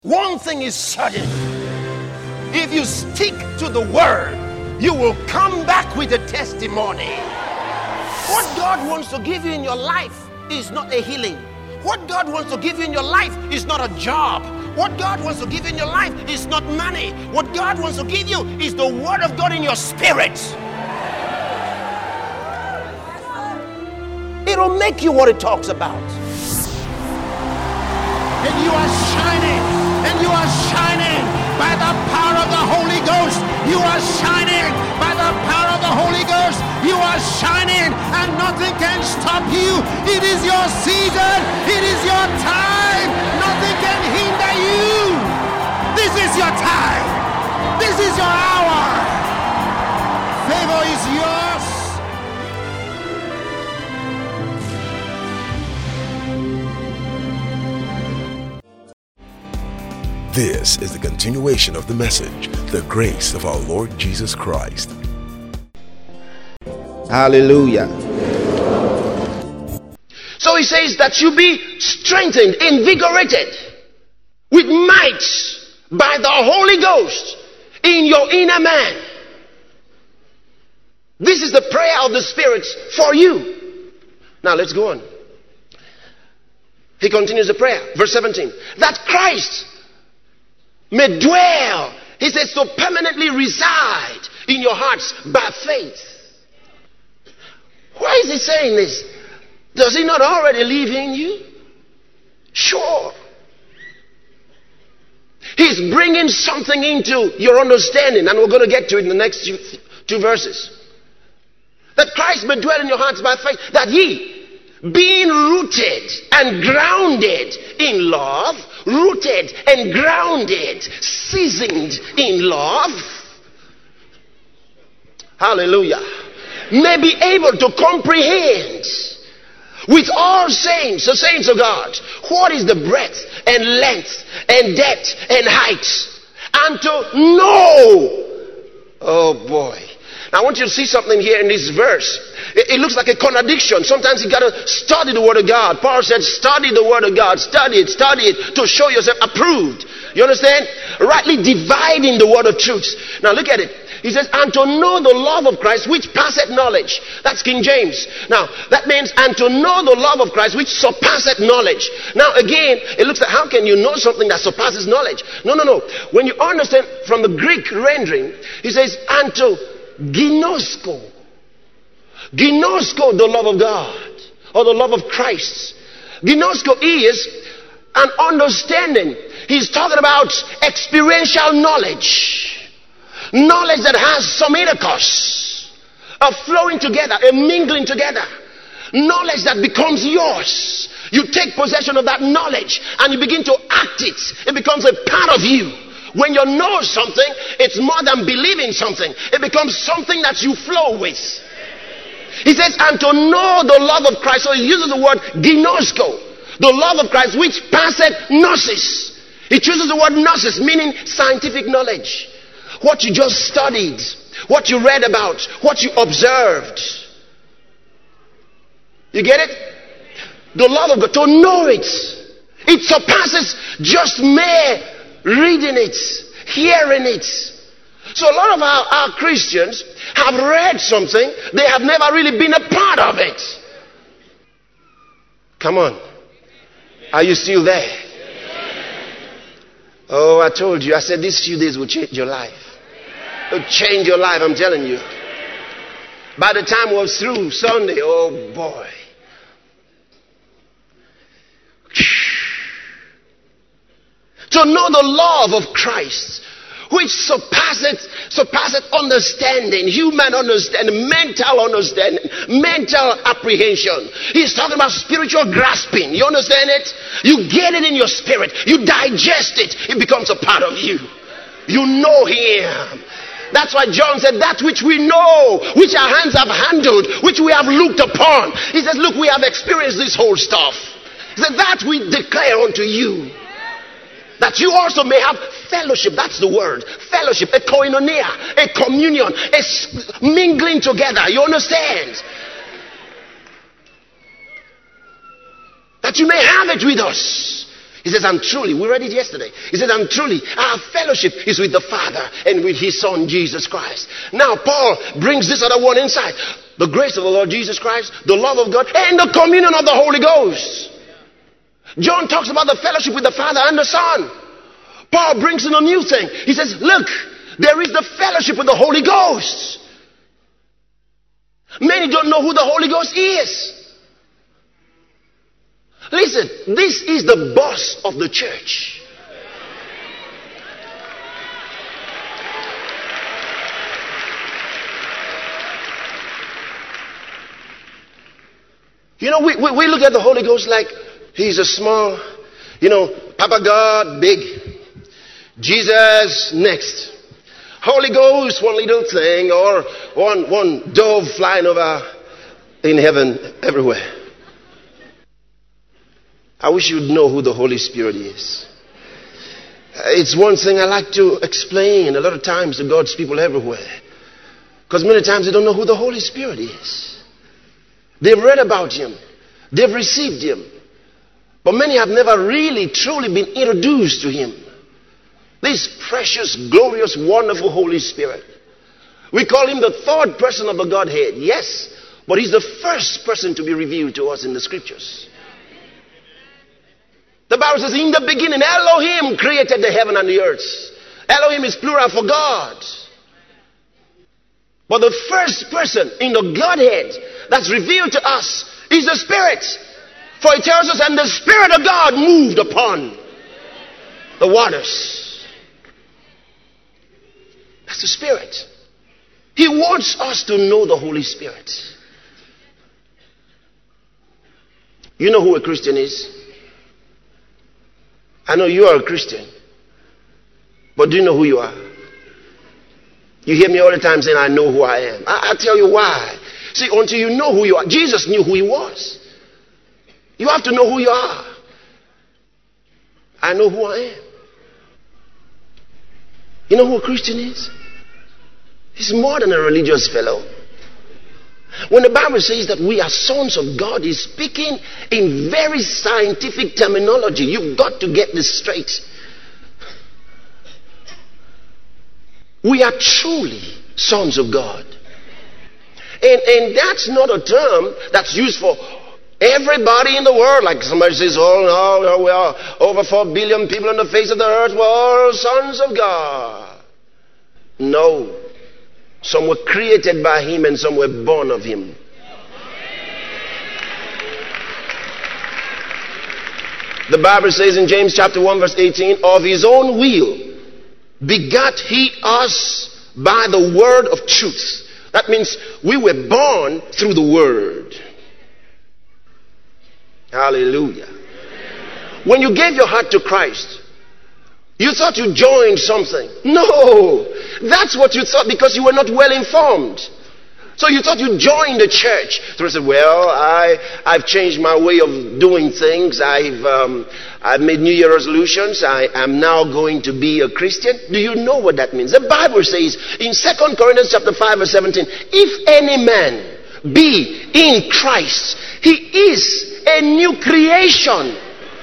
One thing is certain. If you stick to the word, you will come back with a testimony. What God wants to give you in your life is not a healing. What God wants to give you in your life is not a job. What God wants to give you in your life is not money. What God wants to give you is the word of God in your spirit. It'll make you what it talks about. And you are shining. And you are shining by the power of the Holy Ghost. You are shining by the power of the Holy Ghost. You are shining and nothing can stop you. It is your season. It is your time. Nothing can hinder you. This is your time. This is your hour. Favor is yours. This is the continuation of the message, the grace of our Lord Jesus Christ. Hallelujah. So he says that you be strengthened, invigorated with might by the Holy Ghost in your inner man. This is the prayer of the Spirit for you. Now let's go on. He continues the prayer. Verse 17. That Christ may dwell, he says, to permanently reside in your hearts by faith. Why is he saying this? Does he not already live in you? Sure. He's bringing something into your understanding, and we're going to get to it in the next two verses. That Christ may dwell in your hearts by faith, that ye, being rooted and grounded in love, rooted and grounded, seasoned in love, hallelujah, may be able to comprehend with all saints, the saints of God, what is the breadth and length and depth and height, and to know. Oh boy. Now I want you to see something here in this verse. It looks like a contradiction. Sometimes you got to study the word of God. Paul said, study the word of God. Study it to show yourself approved. You understand? Rightly dividing the word of truth. Now look at it. He says, and to know the love of Christ which passeth knowledge. That's King James. Now that means, and to know the love of Christ which surpasseth knowledge. Now again, it looks like, how can you know something that surpasses knowledge? No. When you understand from the Greek rendering, he says, and to ginosko. Ginosko, the love of God, or the love of Christ. Ginosko is an understanding. He's talking about experiential knowledge. Knowledge that has some intercourse, a flowing together, a mingling together. Knowledge that becomes yours. You take possession of that knowledge and you begin to act it. It becomes a part of you. When you know something, it's more than believing something. It becomes something that you flow with. He says, and to know the love of Christ. So he uses the word ginosko, the love of Christ, which passeth gnosis. He chooses the word gnosis, meaning scientific knowledge. What you just studied, what you read about, what you observed. You get it? The love of God, to know it. It surpasses just mere reading it, hearing it. So a lot of our Christians have read something, they have never really been a part of it. Come on. Are you still there? Oh, I told you, I said these few days will change your life. It'll change your life, I'm telling you. By the time we're through Sunday, oh boy. To know the love of Christ, which surpasseth understanding, human understanding, mental apprehension. He's talking about spiritual grasping. You understand it? You get it in your spirit. You digest it. It becomes a part of you. You know Him. That's why John said, that which we know, which our hands have handled, which we have looked upon. He says, look, we have experienced this whole stuff. He said, that we declare unto you. That you also may have fellowship. That's the word. Fellowship, a koinonia, a communion, a mingling together. You understand? That you may have it with us. He says, I'm truly, we read it yesterday. He said, I'm truly, our fellowship is with the Father and with his Son, Jesus Christ. Now, Paul brings this other one inside. The grace of the Lord Jesus Christ, the love of God, and the communion of the Holy Ghost. John talks about the fellowship with the Father and the Son. Paul brings in a new thing. He says, look, there is the fellowship with the Holy Ghost. Many don't know who the Holy Ghost is. Listen, this is the boss of the church. You know, we look at the Holy Ghost like he's a small, Papa God, big. Jesus, next. Holy Ghost, one little thing, or one dove flying over in heaven everywhere. I wish you'd know who the Holy Spirit is. It's one thing I like to explain a lot of times to God's people everywhere. Because many times they don't know who the Holy Spirit is. They've read about him. They've received him. But many have never really, truly been introduced to him. This precious, glorious, wonderful Holy Spirit. We call him the third person of the Godhead. Yes, but he's the first person to be revealed to us in the scriptures. The Bible says, in the beginning, Elohim created the heaven and the earth. Elohim is plural for God. But the first person in the Godhead that's revealed to us is the Spirit. For it tells us, and the Spirit of God moved upon the waters. That's the Spirit. He wants us to know the Holy Spirit. You know who a Christian is? I know you are a Christian. But do you know who you are? You hear me all the time saying, I know who I am. I'll tell you why. See, until you know who you are, Jesus knew who he was. You have to know who you are. I know who I am. You know who a Christian is? He's more than a religious fellow. When the Bible says that we are sons of God, he's speaking in very scientific terminology. You've got to get this straight. We are truly sons of God. And that's not a term that's used for everybody in the world. Like somebody says, oh no, we are over 4 billion people on the face of the earth. We're all sons of God. No. Some were created by him and some were born of him. The Bible says in James chapter 1 verse 18, of his own will begat he us by the word of truth. That means we were born through the word. Hallelujah. When you gave your heart to Christ, you thought you joined something. No, that's what you thought because you were not well informed. So you thought you joined the church. So you said, well, I've changed my way of doing things. I've made New Year resolutions. I am now going to be a Christian. Do you know what that means? The Bible says in 2 Corinthians chapter 5 verse 17, if any man be in Christ, he is a new creation.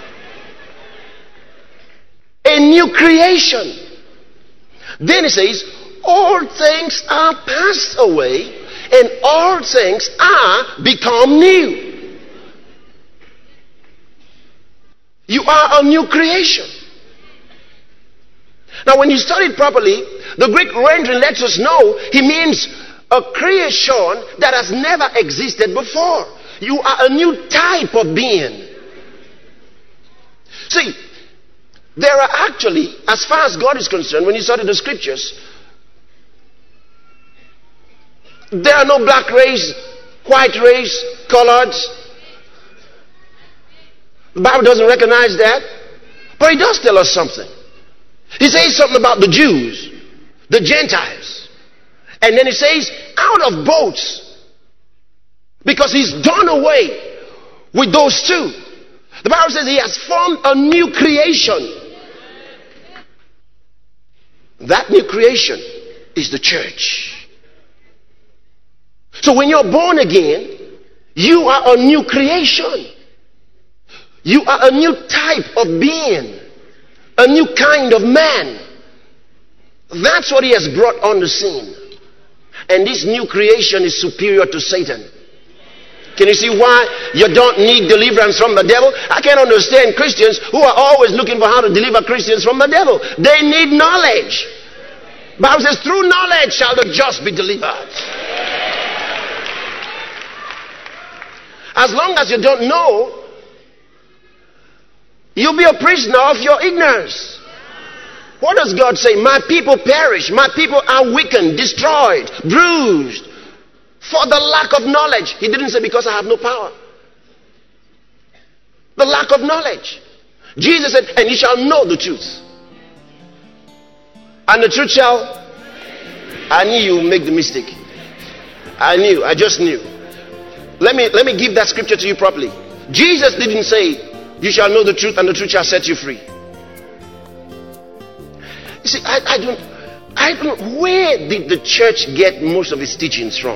A new creation. Then it says, all things are passed away and all things are become new. You are a new creation. Now when you study it properly, the Greek rendering lets us know he means a creation that has never existed before. You are a new type of being. See, there are actually, as far as God is concerned, when you study the scriptures, there are no black race, white race, colored. The Bible doesn't recognize that. But it does tell us something. He says something about the Jews, the Gentiles. And then he says, out of both. Because he's done away with those two. The Bible says he has formed a new creation. That new creation is the church. So when you're born again, you are a new creation. You are a new type of being, a new kind of man. That's what he has brought on the scene. And this new creation is superior to Satan. Can you see why you don't need deliverance from the devil? I can't understand Christians who are always looking for how to deliver Christians from the devil. They need knowledge. The Bible says, through knowledge shall the just be delivered. As long as you don't know, you'll be a prisoner of your ignorance. What does God say? My people perish. My people are weakened, destroyed, bruised for the lack of knowledge. He didn't say because I have no power. The lack of knowledge. Jesus said, and ye shall know the truth. And the truth shall... I knew you would make the mistake. I just knew. Let me give that scripture to you properly. Jesus didn't say, you shall know the truth and the truth shall set you free. You see, I don't, where did the church get most of its teachings from?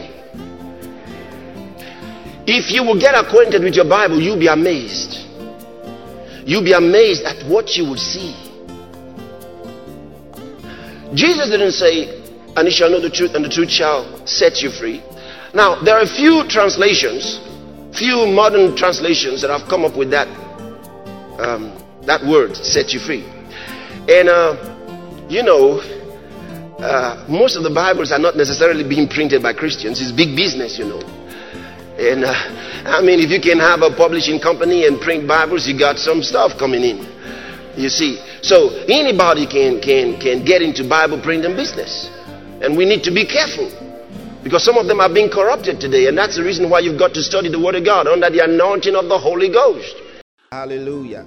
If you will get acquainted with your Bible, you'll be amazed. You'll be amazed at what you will see. Jesus didn't say, and you shall know the truth and the truth shall set you free. Now, there are a few translations, few modern translations that have come up with that word, set you free. And, most of the Bibles are not necessarily being printed by Christians. It's big business, And if you can have a publishing company and print Bibles, you got some stuff coming in. You see, so anybody can get into Bible printing business, and we need to be careful because some of them are being corrupted today, and that's the reason why you've got to study the Word of God under the anointing of the Holy Ghost. Hallelujah.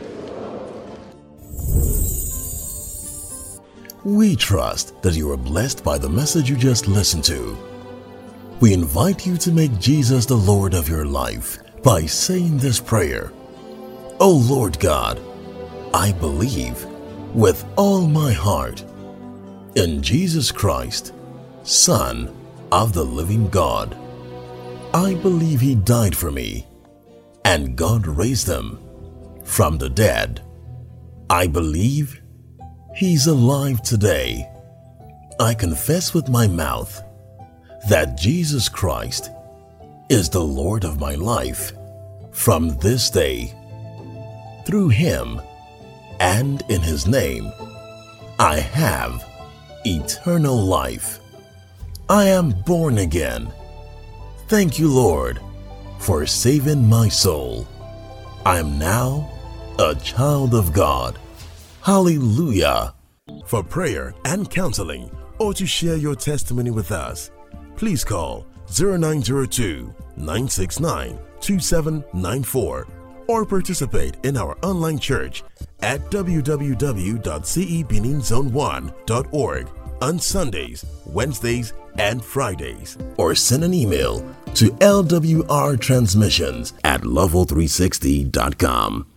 We trust that you are blessed by the message you just listened to. We invite you to make Jesus the Lord of your life by saying this prayer. O Lord God, I believe with all my heart in Jesus Christ, Son of the living God. I believe He died for me and God raised Him from the dead. I believe He's alive today. I confess with my mouth that Jesus Christ is the Lord of my life from this day. Through Him and in His name, I have eternal life. I am born again. Thank you, Lord, for saving my soul. I am now a child of God. Hallelujah. For prayer and counseling or to share your testimony with us, please call 0902-969-2794 or participate in our online church at www.cebeninzone1.org on Sundays, Wednesdays, and Fridays. Or send an email to lwrtransmissions@level360.com.